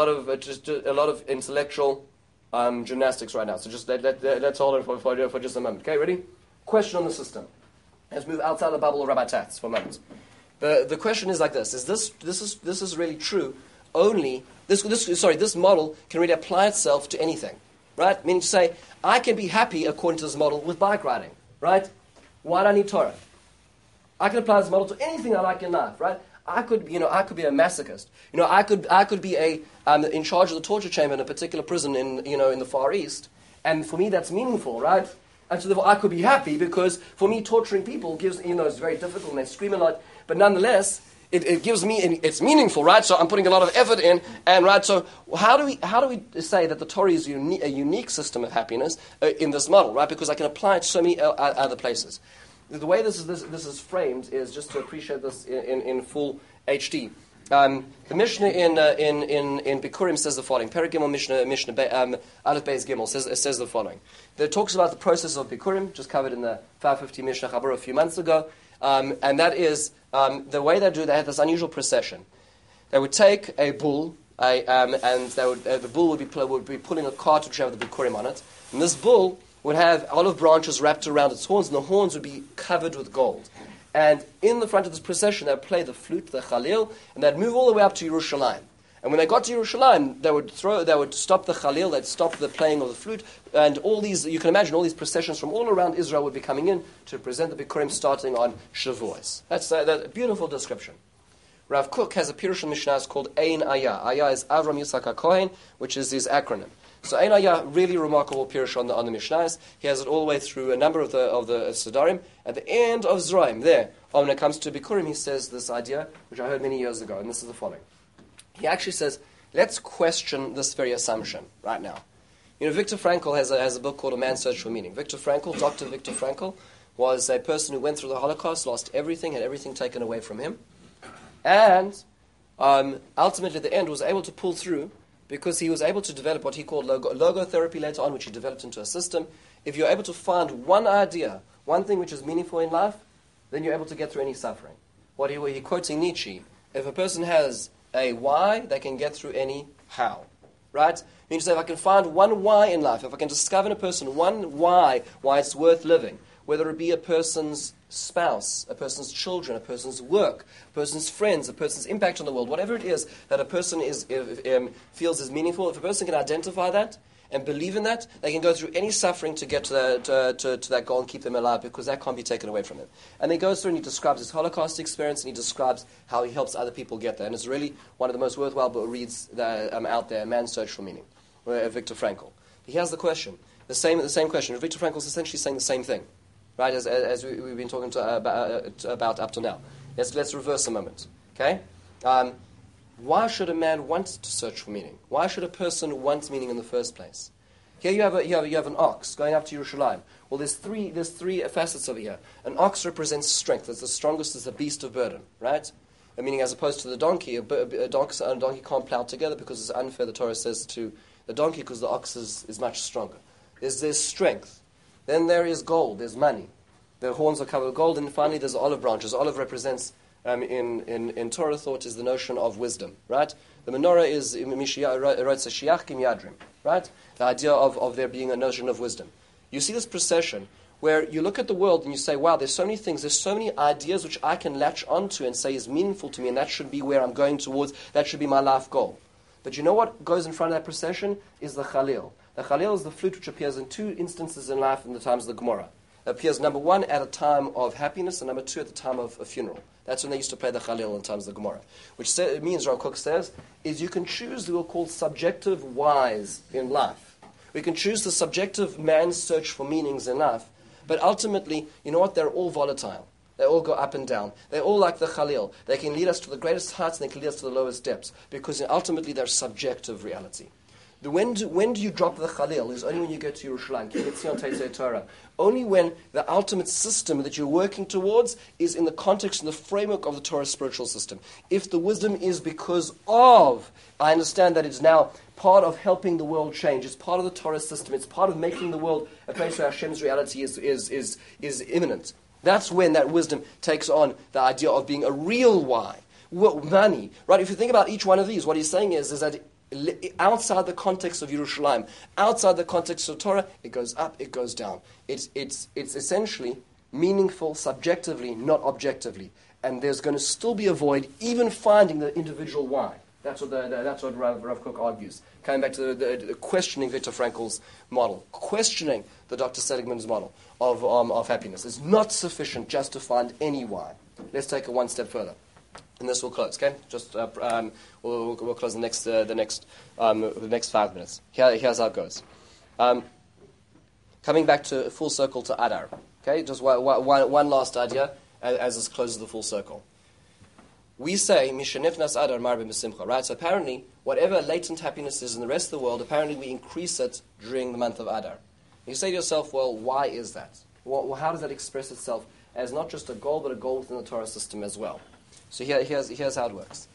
of intellectual gymnastics right now. So just let's hold it for just a moment. Okay, ready? Question on the system. Let's move outside the bubble of Rabbi Tatz for a moment. The question is like this: this is really true? Only this model can really apply itself to anything, right? Meaning to say, I can be happy according to this model with bike riding, right? Why do I need Torah? I can apply this model to anything I like in life, right? I could be a masochist. I could be in charge of the torture chamber in a particular prison in the Far East, and for me that's meaningful, right? And so therefore I could be happy because for me torturing people gives, it's very difficult and they scream a lot, but nonetheless it gives me, it's meaningful, right? So I'm putting a lot of effort in, and right. So how do we say that the Torah is a unique system of happiness in this model, right? Because I can apply it to so many other places. The way this is framed is just to appreciate this in full HD. The Mishnah in Bikurim says the following. Perek Gimel Mishnah Aleph Beis Gimel says the following. It talks about the process of Bikurim, just covered in the 550 Mishnah Chabura a few months ago, and that is the way they have this unusual procession. They would take a bull, and the bull would be pulling a cart which have the Bikurim on it, and this bull would have olive branches wrapped around its horns, and the horns would be covered with gold. And in the front of this procession, they would play the flute, the Chalil, and they'd move all the way up to Yerushalayim. And when they got to Yerushalayim, they would stop the Chalil, they'd stop the playing of the flute, and all these, you can imagine, all these processions from all around Israel would be coming in to present the Bikurim starting on Shavuos. That's a beautiful description. Rav Kook has a Pirush Mishnah called Ein Ayah. Ayah is Avram Yitzhak HaKohen, which is his acronym. So Ein Ayah, really remarkable Pirush on the Mishnahs. He has it all the way through a number of the Siddharim. At the end of Zroim, there, when it comes to Bikurim, he says this idea, which I heard many years ago, and this is the following. He actually says, let's question this very assumption right now. Viktor Frankl has a book called A Man's Search for Meaning. Dr. Viktor Frankl, was a person who went through the Holocaust, lost everything, had everything taken away from him, and ultimately at the end was able to pull through because he was able to develop what he called logotherapy later on, which he developed into a system. If you're able to find one idea, one thing which is meaningful in life, then you're able to get through any suffering. He quoting Nietzsche, if a person has a why, they can get through any how. Right? Meaning to say, if I can find one why in life, if I can discover in a person one why it's worth living, whether it be a person's spouse, a person's children, a person's work, a person's friends, a person's impact on the world, whatever it is that a person feels is meaningful, if a person can identify that and believe in that, they can go through any suffering to get to that goal and keep them alive, because that can't be taken away from them. And he goes through and he describes his Holocaust experience, and he describes how he helps other people get there. And it's really one of the most worthwhile reads that out there, A Man's Search for Meaning, Viktor Frankl. He has the question, the same question. Viktor Frankl is essentially saying the same thing, right, as we've been talking about up to now. Let's reverse a moment, okay? Why should a man want to search for meaning? Why should a person want meaning in the first place? Here you have an ox going up to Yerushalayim. Well, there's three facets over here. An ox represents strength. It's the strongest. It's a beast of burden, right? Meaning, as opposed to the donkey, a donkey can't plow together because it's unfair. The Torah says to the donkey because the ox is much stronger. There's strength. Then there is gold. There's money. The horns are covered with gold, and finally there's olive branches. Olive represents in Torah thought is the notion of wisdom, right? The menorah is right? The idea of there being a notion of wisdom. You see this procession where you look at the world and you say, wow, there's so many things, there's so many ideas which I can latch onto and say is meaningful to me, and that should be where I'm going towards, that should be my life goal. But you know what goes in front of that procession is the Chalil. The Chalil is the flute which appears in two instances in life in the times of the Gemara. It appears, number one, at a time of happiness, and number two, at the time of a funeral. That's when they used to play the Chalil in times of the Gemara. Which means, Rav Kook says, is you can choose what we call subjective whys in life. We can choose the subjective man's search for meanings in life, but ultimately, you know what, they're all volatile. They all go up and down. They're all like the Chalil. They can lead us to the greatest heights and they can lead us to the lowest depths, because ultimately they're subjective reality. When do you drop the Chalil is only when you get to Yerushalayim. Only when the ultimate system that you're working towards is in the context and the framework of the Torah spiritual system. If the wisdom is because of, I understand that it's now part of helping the world change, it's part of the Torah system, it's part of making the world a place where Hashem's reality is imminent. That's when that wisdom takes on the idea of being a real why. Money, right? If you think about each one of these, what he's saying is that outside the context of Yerushalayim, outside the context of Torah, it goes up, it goes down. It's essentially meaningful subjectively, not objectively. And there's going to still be a void, even finding the individual why. That's what Rav Kook argues. Coming back to the questioning Viktor Frankl's model, questioning the Dr. Seligman's model of happiness. It's not sufficient just to find any why. Let's take it one step further. And this will close, okay? Just we'll close the next 5 minutes. Here's how it goes. Coming back to full circle to Adar, okay? Just one last idea as this closes the full circle. We say Mishanifnas Adar Marbe B'Simcha, right? So apparently, whatever latent happiness is in the rest of the world, apparently we increase it during the month of Adar. You say to yourself, well, why is that? Well, how does that express itself as not just a goal, but a goal within the Torah system as well? So here's how it works.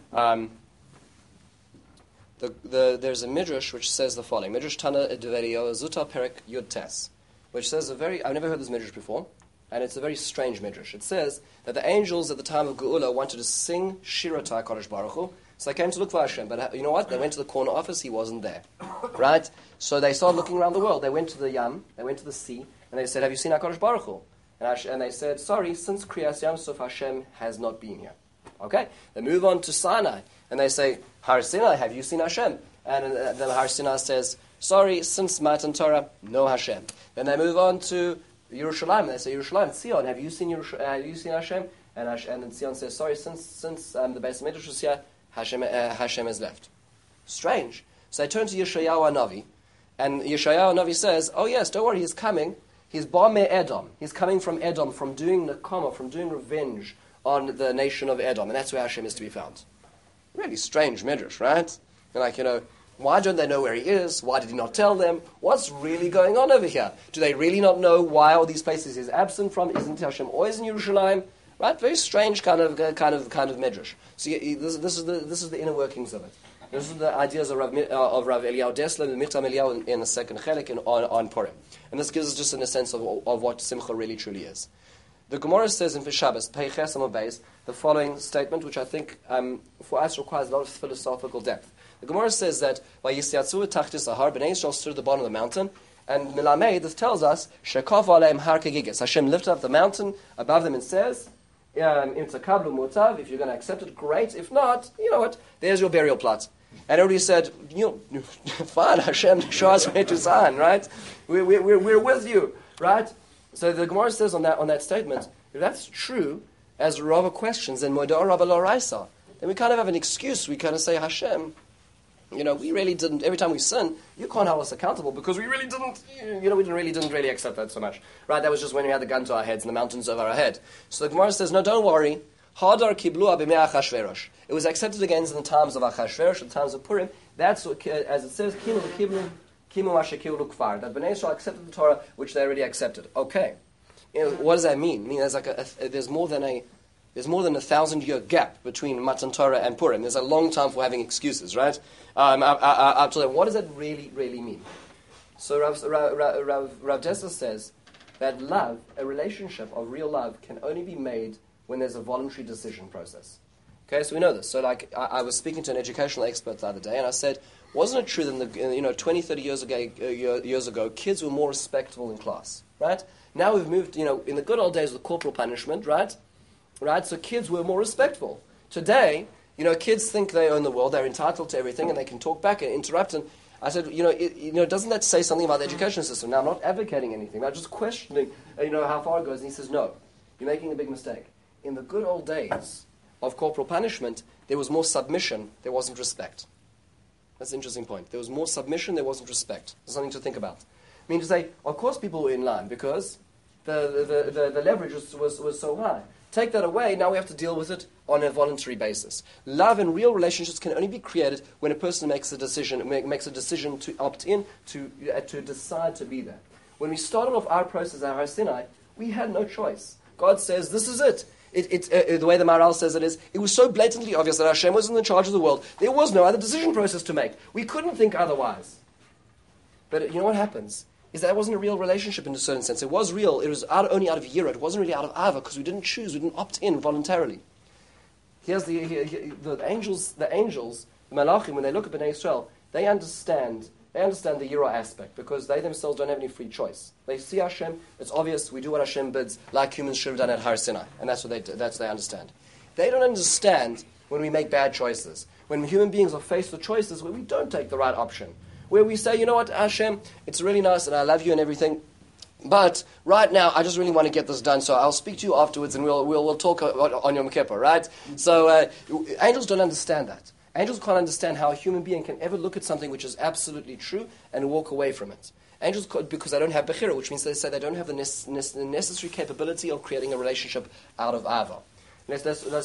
There's a midrash which says the following: Midrash Tana Edverio Zuta Perek Yud Tes, which says I've never heard this midrash before, and it's a very strange midrash. It says that the angels at the time of Geula wanted to sing Shira to HaKadosh Baruch Hu, so they came to look for Hashem. But you know what? They went to the corner office; he wasn't there, right? So they started looking around the world. They went to the Yam, they went to the sea, and they said, "Have you seen HaKadosh Baruch Hu?" And they said, sorry, since Kriyas Yam Suf Hashem has not been here. Okay? They move on to Sinai, and they say, Har Sinai, have you seen Hashem? And then Har Sinai says, sorry, since Matan Torah, no Hashem. Then they move on to Yerushalayim, and they say, Yerushalayim, Tzion, have you seen Hashem? And then Tzion says, sorry, since the Beis Hamikdash was here, Hashem has left. Strange. So they turn to Yeshayahu Hanavi, and Yeshayahu Hanavi says, oh yes, don't worry, he's coming. He's Bameh Edom. He's coming from Edom, from doing Nakama, from doing revenge on the nation of Edom. And that's where Hashem is to be found. Really strange midrash, right? And why don't they know where he is? Why did he not tell them? What's really going on over here? Do they really not know why all these places he's absent from? Isn't Hashem always in Yerushalayim? Right? Very strange kind of midrash. So this is the inner workings of it. This is the ideas of Rav Eliyahu Dessler and Michtam Eliyahu in the second chelik on Purim. And this gives us just a sense of what Simcha really truly is. The Gemara says in Shabbos, Peiches Amud Beis, the following statement, which I think for us requires a lot of philosophical depth. The Gemara says that Vayisiatzu Tachtis Ahar, Bnei Yisrael stood at the bottom of the mountain, and Milamei, this tells us, Shekov Aleim Har Kegigas. Hashem lifted up the mountain above them and says, if you're going to accept it, great. If not, you know what, there's your burial plot. And everybody said, fine, Hashem, show us where to sign, right? We're with you, right? So the Gemara says on that statement, if that's true, as Rava questions, then Moedah Rabba Lo Raisa, then we kind of have an excuse. We kind of say, Hashem, we really didn't, every time we sin, you can't hold us accountable because we really didn't, we didn't really accept that so much. Right, that was just when we had the gun to our heads and the mountains over our head. So the Gemara says, no, don't worry. Hadar kiblua b'mei Achashverosh. It was accepted again in the times of Achashverosh, the times of Purim. That's what, as it says, kimu asher kiblu kfar. That Bnei Israel accepted the Torah, which they already accepted. Okay, what does that mean? I mean, there's more than a 1,000-year gap between Matan Torah and Purim. There's a long time for having excuses, right? Up to then, what does that really mean? So Rav Dessler says that love, a relationship of real love, can only be made when there's a voluntary decision process. Okay, so we know this. So like, I was speaking to an educational expert the other day, and I said, wasn't it true that 20, 30 years ago, kids were more respectful in class, right? Now we've moved, in the good old days with corporal punishment, right? So kids were more respectful. Today, kids think they own the world, they're entitled to everything, and they can talk back and interrupt. And I said, doesn't that say something about the education system? Now, I'm not advocating anything, I'm just questioning, how far it goes. And he says, no, you're making a big mistake. In the good old days of corporal punishment, there was more submission, there wasn't respect. That's an interesting point. There was more submission, there wasn't respect. There's something to think about. I mean, to say, of course people were in line, because the leverage was so high. Take that away, now we have to deal with it on a voluntary basis. Love and real relationships can only be created when a person makes a decision to opt in, to decide to be there. When we started off our process at Har Sinai, we had no choice. God says, this is it. The way the Maharal says it is, it was so blatantly obvious that Hashem was in the charge of the world, there was no other decision process to make. We couldn't think otherwise. But you know what happens? Is that it wasn't a real relationship in a certain sense. It was real. It was only out of yira. It wasn't really out of ava because we didn't choose. We didn't opt in voluntarily. Here's the angels, the malachim, when they look at Bnei Israel, they understand the yira aspect because they themselves don't have any free choice. They see Hashem. It's obvious. We do what Hashem bids, like humans should have done at Har Sinai, and that's what they understand. They don't understand when we make bad choices. When human beings are faced with choices where we don't take the right option. Where we say, you know what, Hashem, it's really nice and I love you and everything, but right now I just really want to get this done, so I'll speak to you afterwards and we'll talk on Yom Kippur, right? So angels don't understand that. Angels can't understand how a human being can ever look at something which is absolutely true and walk away from it. Angels, because they don't have bechira, which means they say they don't have the necessary capability of creating a relationship out of ava. Let's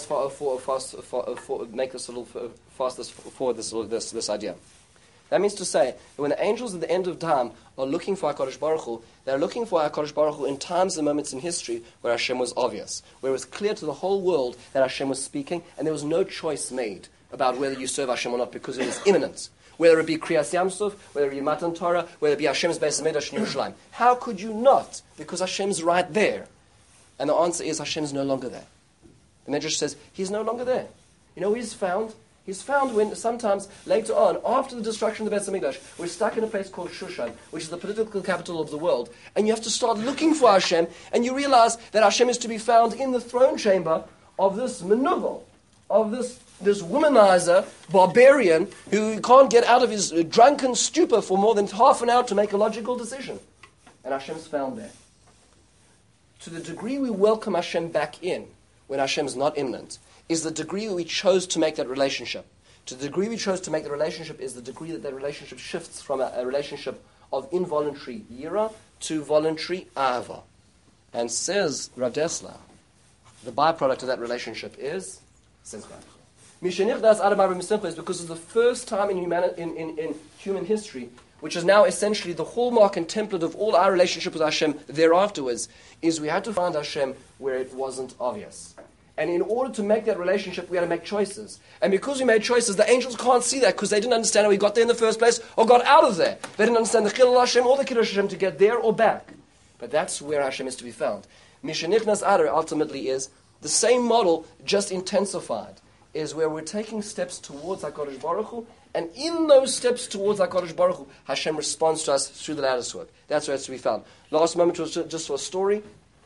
make this a little faster for this idea. That means to say that when the angels at the end of time are looking for HaKadosh Baruch Hu, they're looking for HaKadosh Baruch Hu in times and moments in history where Hashem was obvious, where it was clear to the whole world that Hashem was speaking, and there was no choice made about whether you serve Hashem or not because it was imminent. Whether it be Kriyas Yamsuf, whether it be Matan Torah, whether it be Hashem's Beis HaMikdash in Yerushalayim. How could you not? Because Hashem's right there. And the answer is Hashem's no longer there. The Midrash says He's no longer there. You know who He's found? He's found when sometimes later on, after the destruction of the Beis HaMikdash, we're stuck in a place called Shushan, which is the political capital of the world, and you have to start looking for Hashem, and you realize that Hashem is to be found in the throne chamber of this menuvel, of this womanizer, barbarian, who can't get out of his drunken stupor for more than half an hour to make a logical decision. And Hashem's found there. To the degree we welcome Hashem back in, when Hashem's not imminent, is the degree we chose to make that relationship. To the degree we chose to make the relationship is the degree that relationship shifts from a relationship of involuntary yira to voluntary ava. And says Rav Dessler, the byproduct of that relationship is, says God, is because it's the first time in human history, which is now essentially the hallmark and template of all our relationship with Hashem thereafterwards, is we had to find Hashem where it wasn't obvious. And in order to make that relationship, we had to make choices. And because we made choices, the angels can't see that because they didn't understand how we got there in the first place or got out of there. They didn't understand the Chilul Hashem or the Kiddush Hashem to get there or back. But that's where Hashem is to be found. Mishenichnas Adar ultimately is the same model, just intensified, is where we're taking steps towards HaKadosh Baruch Hu, and in those steps towards HaKadosh Baruch Hu, Hashem responds to us through the lattice work. That's where it's to be found. Last moment was just for a story.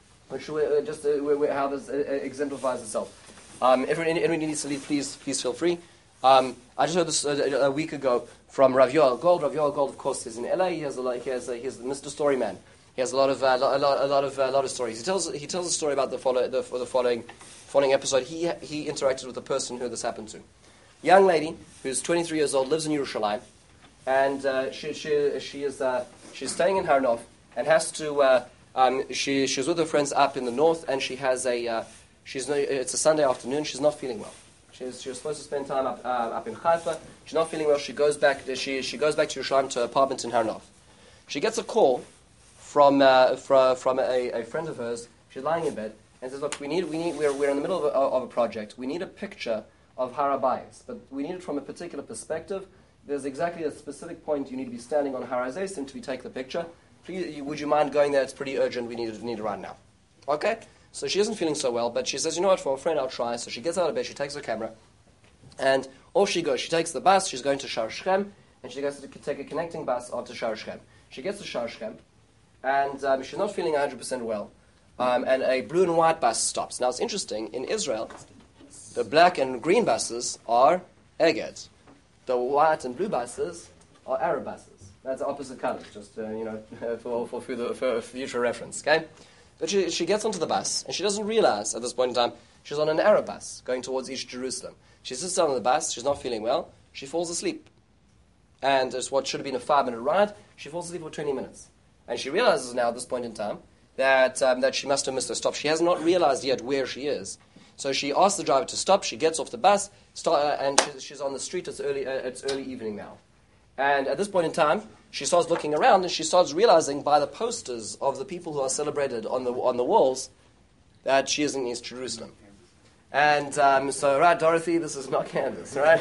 How this exemplifies itself. Anyone needs to leave, please feel free. I just heard this a week ago from Rav Yoel Gold. Rav Yoel Gold, of course, is in LA. He's Mr. Storyman. He has a lot of stories. He tells a story about the following episode. He interacted with a person who this happened to. Young lady who's 23 years old, lives in Yerushalayim, and she's staying in Har Nof and has to. She's with her friends up in the north, and she has a It's a Sunday afternoon. She's not feeling well. She was supposed to spend time up in Haifa. She's not feeling well. She goes back. She goes back to Yerushalayim to her apartment in Har Nov. She gets a call from a friend of hers. She's lying in bed and says, "Look, we're in the middle of a project. We need a picture of Har HaBayis, but we need it from a particular perspective. There's exactly a specific point you need to be standing on Har HaZeisim to take the picture. Please, would you mind going there? It's pretty urgent. We need it right now." Okay. So she isn't feeling so well, but she says, "You know what? For a friend, I'll try." So she gets out of bed. She takes her camera, and off she goes. She takes the bus. She's going to Shar Shechem, and she goes to take a connecting bus onto Shar Shechem. She gets to Shar Shechem, and she's not feeling 100% well. And a blue and white bus stops. Now it's interesting. In Israel, the black and green buses are Eged. The white and blue buses are Arab buses. That's opposite colors, just for future reference. Okay, but she gets onto the bus and she doesn't realize at this point in time she's on an Arab bus going towards East Jerusalem. She sits down on the bus. She's not feeling well. She falls asleep, and it's what should have been a 5-minute ride. She falls asleep for 20 minutes, and she realizes now at this point in time that she must have missed her stop. She has not realized yet where she is. So she asks the driver to stop. She gets off the bus, and she's on the street. It's early evening now. And at this point in time, she starts looking around, and she starts realizing by the posters of the people who are celebrated on the walls that she is in East Jerusalem. And so, right, Dorothy, this is not Kansas, right?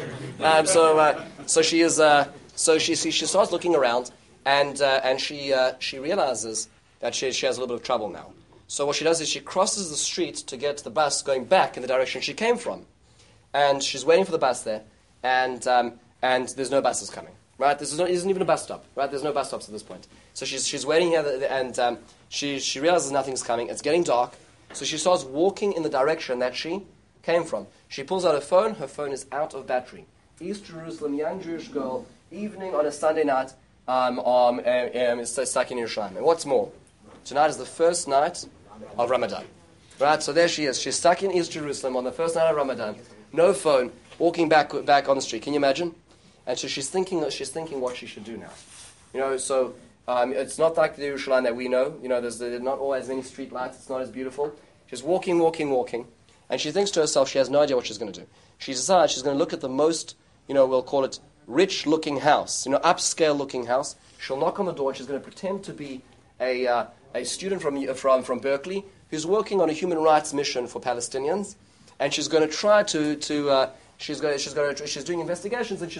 So she is. So she starts looking around, and she realizes that she has a little bit of trouble now. So what she does is she crosses the street to get the bus going back in the direction she came from, and she's waiting for the bus there, and there's no buses coming. Right, this isn't even a bus stop. Right, there's no bus stops at this point. So she's waiting here, and she realizes nothing's coming. It's getting dark, so she starts walking in the direction that she came from. She pulls out her phone. Her phone is out of battery. East Jerusalem, young Jewish girl, evening on a Sunday night, is stuck in Yerushalayim. And what's more, tonight is the first night of Ramadan. Right, so there she is. She's stuck in East Jerusalem on the first night of Ramadan. No phone, walking back on the street. Can you imagine? And so she's thinking what she should do now. So it's not like the Yerushalayim that we know. There's not always many street lights. It's not as beautiful. She's walking, and she thinks to herself she has no idea what she's going to do. She decides she's going to look at the most, we'll call it rich-looking house, upscale-looking house. She'll knock on the door, and she's going to pretend to be a student from Berkeley who's working on a human rights mission for Palestinians, and she's going to try to she's doing investigations, and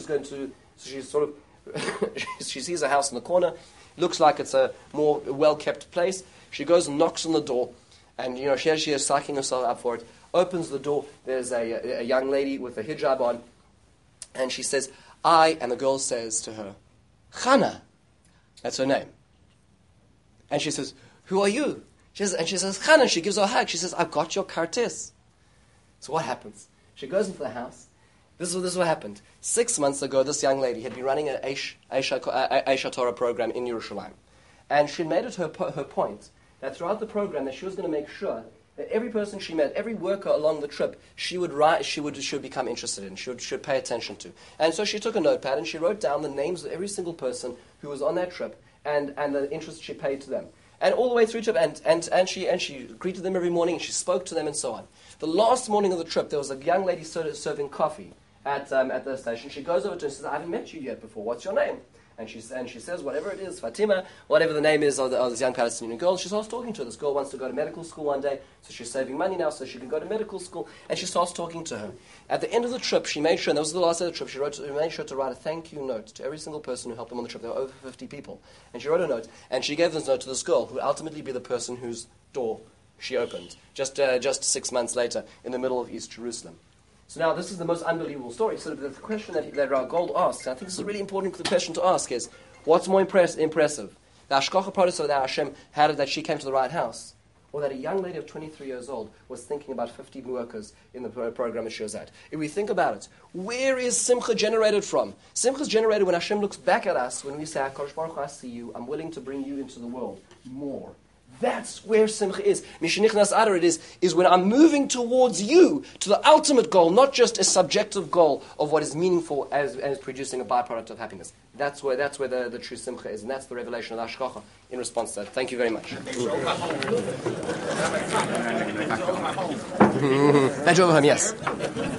she sees a house in the corner, looks like it's a more well-kept place. She goes and knocks on the door, and here she is psyching herself up for it, opens the door. There's a young lady with a hijab on, and she says, and the girl says to her, Chana, that's her name. And she says, "Who are you?" She says, Chana. She gives her a hug. She says, "I've got your kartis." So what happens? She goes into the house. This is what happened. 6 months ago, this young lady had been running an Aish Torah program in Yerushalayim. And she made it her point that throughout the program that she was going to make sure that every person she met, every worker along the trip, she would become interested in, should pay attention to. And so she took a notepad and she wrote down the names of every single person who was on that trip and the interest she paid to them. And all the way through to and she greeted them every morning, and she spoke to them, and so on. The last morning of the trip, there was a young lady serving coffee at the station. She goes over to her and says, "I haven't met you yet before. What's your name?" And she says, whatever it is, Fatima, whatever the name is of this young Palestinian girl. She starts talking to her. This girl wants to go to medical school one day, so she's saving money now so she can go to medical school. And she starts talking to her. At the end of the trip, she made sure, and that was the last day of the trip, she made sure to write a thank you note to every single person who helped them on the trip. There were over 50 people. And she wrote a note, and she gave this note to this girl, who would ultimately be the person whose door she opened, just 6 months later, in the middle of East Jerusalem. So now, this is the most unbelievable story. So the question that Rav Gold asks, and I think this is a really important question to ask, is, what's more impressive? The Hashgacha Pratis that Hashem had it that she came to the right house, or that a young lady of 23 years old was thinking about 50 workers in the program that she was at? If we think about it, where is Simcha generated from? Simcha is generated when Hashem looks back at us, when we say, HaKadosh Baruch Hu, I see you, I'm willing to bring you into the world more. That's where simcha is. Mishenichnas Adar it is when I'm moving towards you, to the ultimate goal, not just a subjective goal of what is meaningful as producing a byproduct of happiness. That's where the true simcha is, and that's the revelation of Hashgacha in response to that. Thank you very much. I drove home, yes.